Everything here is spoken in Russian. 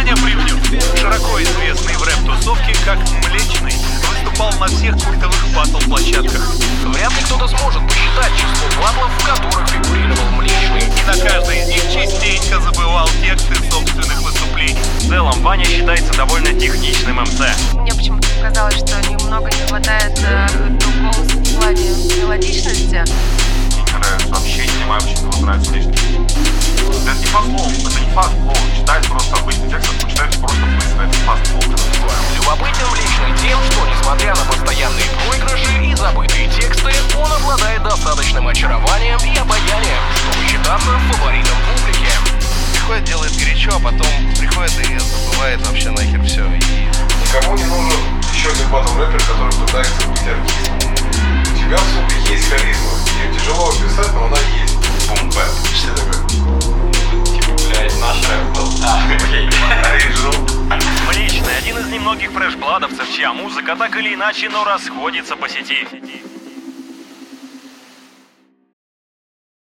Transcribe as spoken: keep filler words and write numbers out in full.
Саня Привнюк, широко известный в рэп-тусовке как Млечный, выступал на всех культовых батл-площадках. Вряд ли кто-то сможет посчитать число батлов, в которых фигурировал Млечный. И на каждой из них частенько забывал тексты собственных выступлений. В целом, Ваня считается довольно техничным эм цэ. Мне почему-то показалось, что немного не хватает э, голоса в плане мелодичности. Мне не нравится вообще, не понимаю, почему его нравится лишний. Это не фастфол, это не фастфол. Читать просто обычный текст, а читать просто быстро, это фастфол. Любопытен Млечный тем, что, несмотря на постоянные проигрыши и забытые тексты, он обладает достаточным очарованием и обаянием, чтобы считаться фаворитом публики. Приходит, делает горячо, а потом приходит и забывает вообще нахер все. И... Никому не нужен еще один батл-рэпер, который пытается быть артистом. У тебя, сука, есть харизма. Ее тяжело описать, но она есть. Бум-бэп. Что такое? Типа, блядь, наш рэп был. А, окей. Оригинал. Млечный — один из немногих фреш-бладовцев, чья музыка так или иначе, но расходится по сети.